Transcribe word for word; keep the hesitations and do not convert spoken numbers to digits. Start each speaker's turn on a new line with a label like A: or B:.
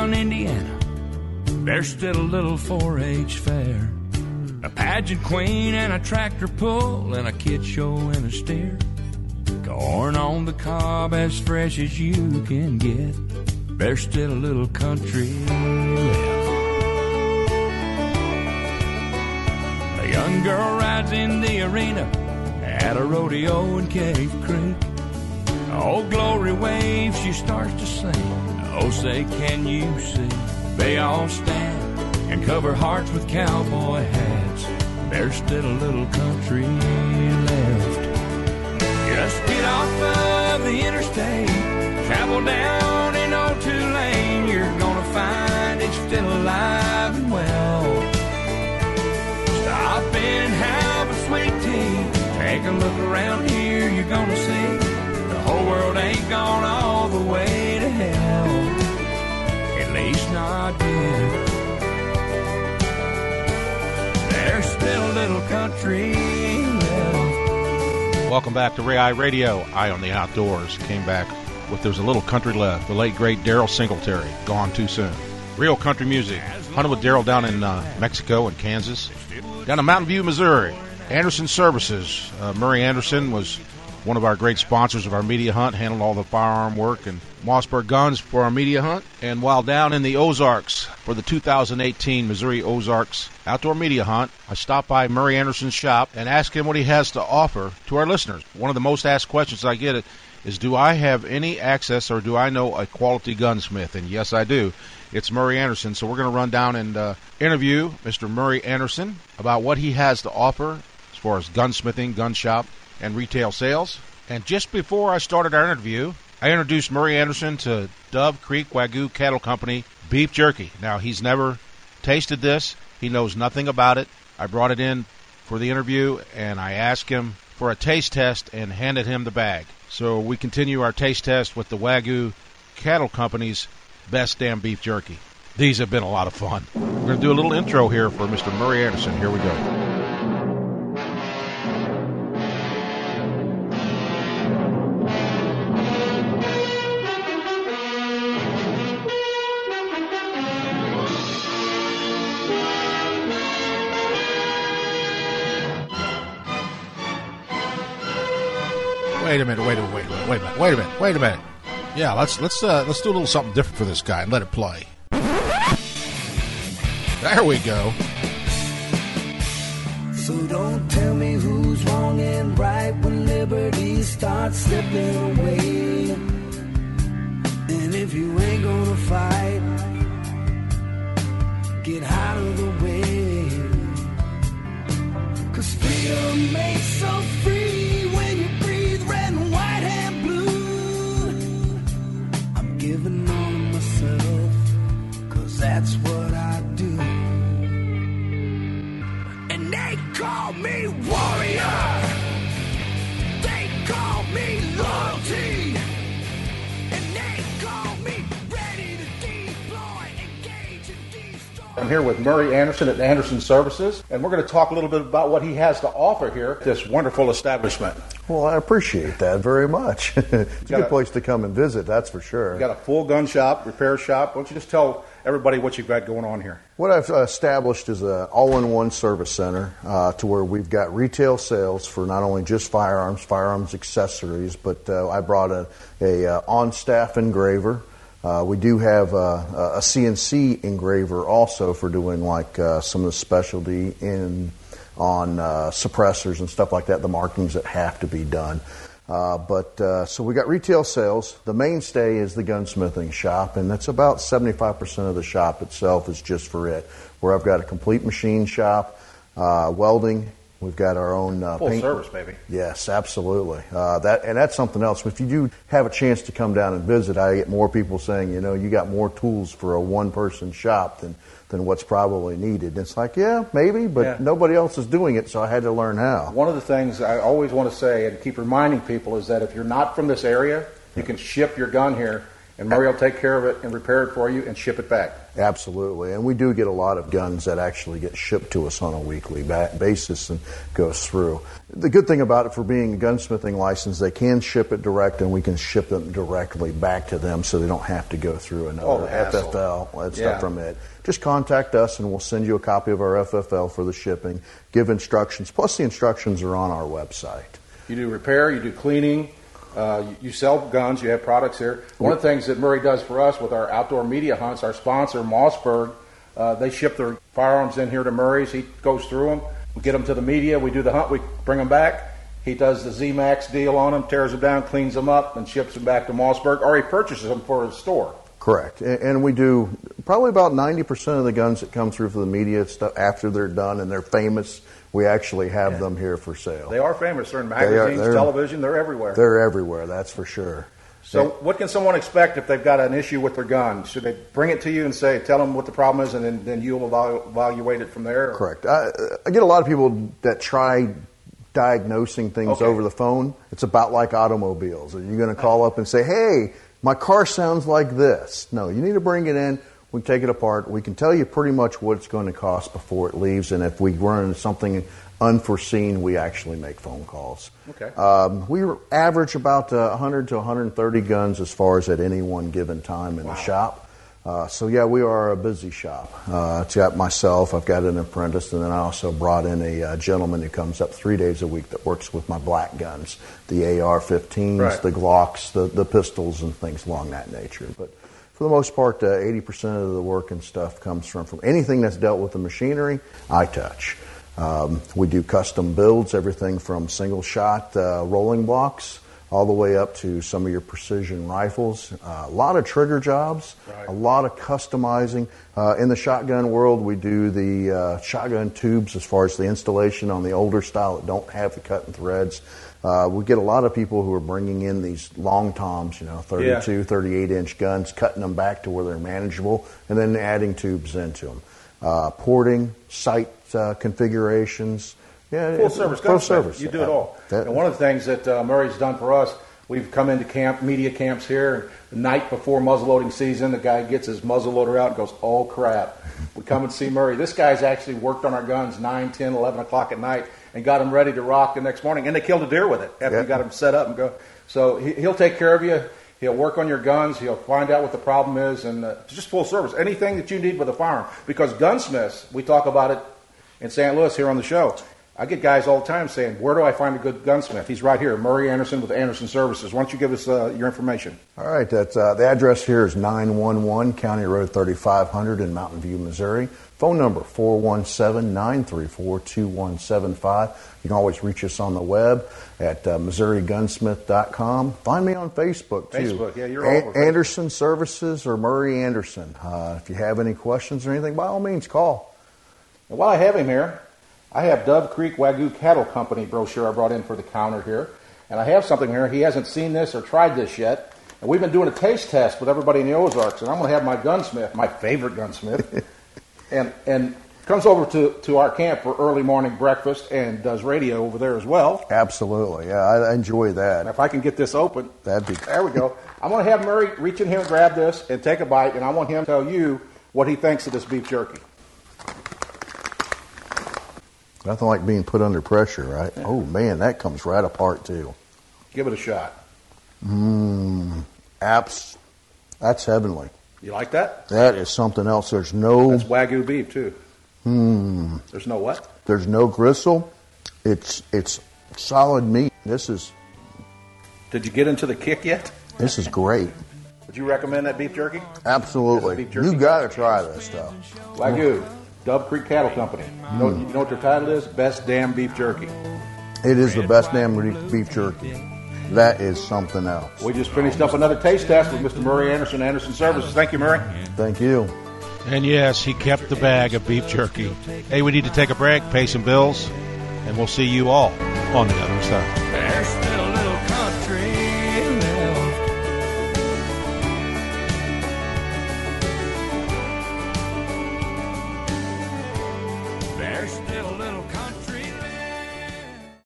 A: down Indiana, there's still a little four H fair. A pageant queen and a tractor pull and a kid show and a steer. Corn on the cob as fresh as you can get. There's still a little country left. A young girl rides in the arena at a rodeo in Cave Creek. Oh, glory waves, she starts to sing. Oh, say, can you see? They all stand and cover hearts with cowboy hats. There's still a little country left. Just get off of the interstate, travel down in oh two lane. You're gonna find it's still alive and well. Stop and have a sweet tea. Take a look around here, you're gonna see the whole world ain't gone all the way to hell. At least not yet. There's still a little country left.
B: Welcome back to Ray Eye Radio. Eye on the Outdoors. Came back with There's a Little Country Left. The late, great Daryl Singletary. Gone too soon. Real country music. Hunted with Daryl down in uh, Mexico and Kansas. Down in Mountain View, Missouri. Anderson Services. Uh, Murray Anderson was one of our great sponsors of our media hunt. Handled all the firearm work and Mossberg guns for our media hunt. And while down in the Ozarks for the two thousand eighteen Missouri Ozarks Outdoor Media Hunt, I stopped by Murray Anderson's shop and asked him what he has to offer to our listeners. One of the most asked questions I get is, do I have any access or do I know a quality gunsmith? And yes, I do. It's Murray Anderson. So we're going to run down and uh, interview Mister Murray Anderson about what he has to offer as far as gunsmithing, gun shop, and retail sales. And just before I started our interview, I introduced Murray Anderson to Dove Creek Wagyu Cattle Company beef jerky. Now, he's never tasted this. He knows nothing about it. I brought it in for the interview, and I asked him for a taste test and handed him the bag. So we continue our taste test with the Wagyu Cattle Company's best damn beef jerky. These have been a lot of fun. We're going to do a little intro here for Mister Murray Anderson. Here we go. Wait a minute, wait a minute, wait a minute, wait a minute, wait a minute, wait a minute. Yeah, let's let's uh, let's do a little something different for this guy and let it play. There we go.
C: So don't tell me who's wrong and right when liberty starts slipping away. And if you ain't gonna fight, get out of the way. 'Cause freedom ain't so free when you breathe red and white and blue. I'm giving on myself, 'cause that's what I do. And they call me warrior, they call me loyalty, and they call me ready to deploy, engage, and destroy.
B: I'm here with Murray Anderson at Anderson Services, and we're going to talk a little bit about what he has to offer here at this wonderful establishment.
D: Well, I appreciate that very much. It's a good
B: a,
D: place to come and visit, that's for sure.
B: You got a full gun shop, repair shop. Why don't you just tell everybody what you've got going on here?
D: What I've established is an all-in-one service center uh, to where we've got retail sales for not only just firearms, firearms accessories, but uh, I brought a, a uh, on-staff engraver. Uh, we do have uh, a C N C engraver also for doing like uh, some of the specialty in on uh, suppressors and stuff like that, the markings that have to be done. Uh, but uh, so we got retail sales. The mainstay is the gunsmithing shop, and that's about seventy-five percent of the shop itself is just for it, where I've got a complete machine shop, uh, welding. We've got our own uh,
B: full
D: paint.
B: service, baby.
D: Yes, absolutely. Uh, that and that's something else. If you do have a chance to come down and visit, I get more people saying, you know, you got more tools for a one-person shop than than what's probably needed. And it's like, yeah, maybe, but
B: yeah.
D: Nobody else is doing it, so I had to learn how.
B: One of the things I always want to say and keep reminding people is that if you're not from this area, you can ship your gun here
E: and Murray will take care of it and repair it for you and ship it back.
D: Absolutely, and we do get a lot of guns that actually get shipped to us on a weekly ba- basis and goes through. The good thing about it, for being a gunsmithing license, they can ship it direct, and we can ship them directly back to them, so they don't have to go through another
E: Oh, the
D: F
E: hassle.
D: F L and
E: Yeah.
D: stuff from it. Just contact us, and we'll send you a copy of our F F L for the shipping. Give instructions, plus the instructions are on our website.
E: You do repair, you do cleaning, uh, you, you sell guns, you have products here. One of the things that Murray does for us with our outdoor media hunts, our sponsor, Mossberg, uh, they ship their firearms in here to Murray's. He goes through them. We get them to the media. We do the hunt. We bring them back. He does the Z MAX deal on them, tears them down, cleans them up, and ships them back to Mossberg, or he purchases them for his store.
D: Correct. And and we do probably about ninety percent of the guns that come through for the media stuff after they're done and they're famous, we actually have
E: Yeah.
D: them here for sale.
E: They are famous. They're in
D: They are-
E: magazines,
D: they're-
E: television. They're everywhere.
D: They're everywhere, that's for sure.
E: So what can someone expect if they've got an issue with their gun? Should they bring it to you and say, tell them what the problem is, and then, then you'll evalu- evaluate it from there? Or?
D: Correct. I, I get a lot of people that try diagnosing things
E: Okay.
D: over the phone. It's about like automobiles. Are you going to call up and say, hey, my car sounds like this? No, you need to bring it in. We can take it apart. We can tell you pretty much what it's going to cost before it leaves. And if we run into something unforeseen, we actually make phone calls.
E: Okay.
D: Um, we average about uh, one hundred to one hundred thirty guns as far as at any one given time in
E: Wow.
D: the shop. Uh, so yeah, we are a busy shop. Uh, it's got myself, I've got an apprentice, and then I also brought in a uh, gentleman who comes up three days a week that works with my black guns, the A R fifteens,
E: Right.
D: the Glocks, the, the pistols, and things along that nature. But for the most part, uh, eighty percent of the work and stuff comes from, from anything that's dealt with the machinery, I touch. Um, we do custom builds, everything from single shot uh, rolling blocks all the way up to some of your precision rifles. Uh, a lot of trigger jobs,
E: Right.
D: a lot of customizing. Uh, in the shotgun world, we do the uh, shotgun tubes as far as the installation on the older style that don't have the cut and threads. Uh, we get a lot of people who are bringing in these long toms, you know, thirty-two,
E: Yeah.
D: thirty-eight inch guns, cutting them back to where they're manageable, and then adding tubes into them. Uh, porting, sight uh, configurations. Yeah,
E: Full
D: it's-
E: service
D: full
E: gunsmith.
D: service.
E: You do it all.
D: That-
E: and one of the things that uh, Murray's done for us, we've come into camp, media camps here, the night before muzzleloading season, the guy gets his muzzleloader out and goes, oh crap. We come and see Murray. This guy's actually worked on our guns nine, ten, eleven o'clock at night and got them ready to rock the next morning. And they killed a deer with it after
D: Yeah.
E: we got them set up and go. So he, he'll take care of you. He'll work on your guns. He'll find out what the problem is, and uh, just full service. Anything that you need with a firearm. Because gunsmiths, we talk about it in Saint Louis here on the show. I get guys all the time saying, where do I find a good gunsmith? He's right here, Murray Anderson with Anderson Services. Why don't you give us uh, your information?
D: All right, that's, uh, the address here is nine one one County Road thirty-five hundred in Mountain View, Missouri. Phone number four one seven, nine three four, two one seven five. You can always reach us on the web at uh, missouri gunsmith dot com. Find me on Facebook, too.
E: Facebook, yeah, you're all over Facebook.
D: Anderson Services or Murray Anderson. Uh, if you have any questions or anything, by all means, call.
E: And while I have him here, I have Dove Creek Wagyu Cattle Company brochure I brought in for the counter here. And I have something here. He hasn't seen this or tried this yet. And we've been doing a taste test with everybody in the Ozarks. And I'm going to have my gunsmith, my favorite gunsmith, and and comes over to, to our camp for early morning breakfast and does radio over there as well.
D: Absolutely. Yeah, I, I enjoy
E: And
D: that.
E: if I can get this open,
D: That'd be
E: there we go. I'm going to have Murray reach in here and grab this and take a bite. And I want him to tell you what he thinks of this beef jerky.
D: nothing like being put under pressure, right? Oh, man, that comes right apart, too.
E: Give it a shot.
D: Mmm. Apps. That's heavenly.
E: You like that?
D: That is something else. There's no...
E: That's Wagyu beef, too.
D: Hmm.
E: There's no what?
D: There's no gristle. It's it's solid meat. This is
E: Did you get into the kick yet?
D: this is great.
E: Would you recommend that beef jerky?
D: Absolutely.
E: Beef jerky?
D: You got to try this stuff.
E: Wagyu, Dove Creek Cattle Company. You know, you know what their title is? Best damn beef jerky.
D: It is the best damn beef jerky. That is something else.
E: We just finished up another taste test with Mister Murray Anderson, Anderson Services. Thank you, Murray.
D: Thank you.
B: And yes, he kept the bag of beef jerky. Hey, we need to take a break, pay some bills, and we'll see you all on the other side.